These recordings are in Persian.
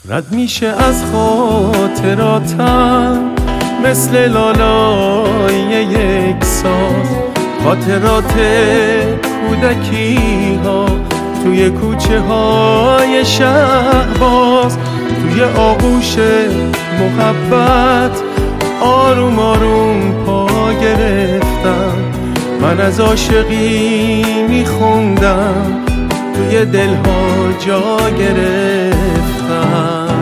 رد میشه از خاطراتم مثل لالای یک ساز، خاطرات کودکی ها توی کوچه های شهباز، توی آغوش محبت آروم آروم پا گرفتم. من از عاشقی میخوندم، توی دلها جا گرفتم.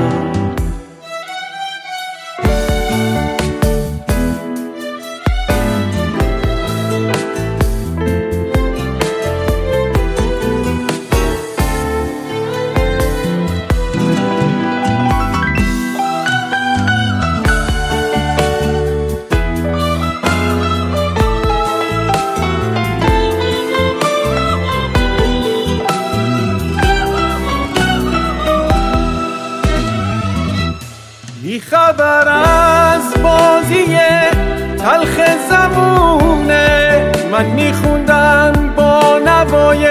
بی خبر از بازی تلخ زمونه، من میخوندم با نوای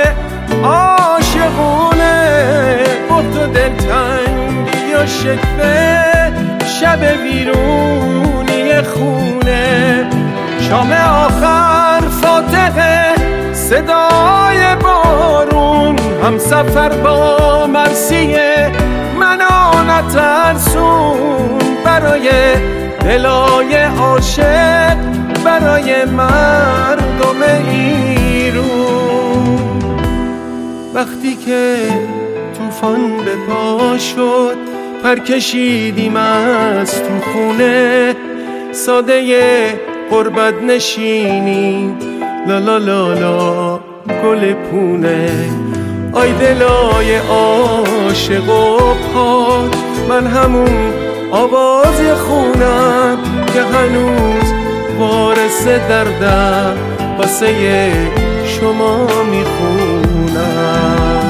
عاشقونه. بود و دلتنگی و شکوه، شب ویرونی خونه. شام آخر فاتحه، صدای بارون، هم سفر با مرسیه منو نترسون. برای دلای عاشق، برای مردم ایرون. وقتی که طوفان به پا شد، پر کشیدیم از تو خونه. ساده غربت نشینیم، لا لا لا لا گل پونه. آی دلای عاشق و پاک، من همون آواز خونم که هنوز وارث دردم واسه شما میخونم.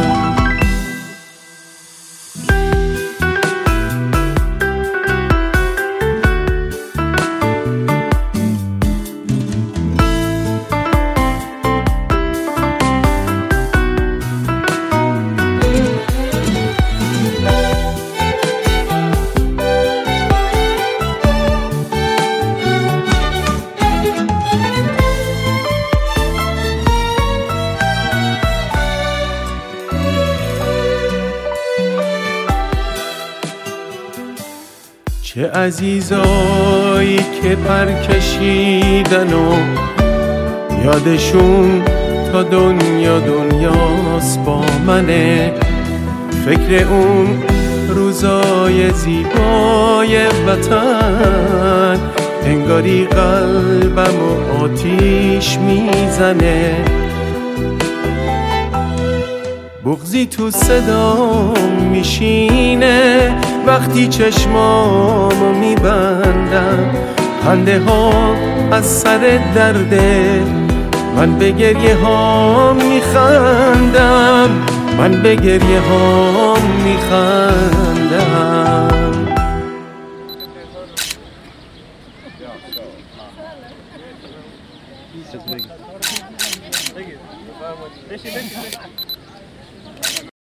چه عزیزایی که پر کشیدن و یادشون تا دنیا دنیاست با منه. فکر اون روزای زیبای وطن، انگاری قلبم و آتیش میزنه. بغضی تو صدام میشینه وقتی چشمامو میبندم. خنده ها از سر درده، من به گریه ها میخندم، من به گریه ها میخندم. بشین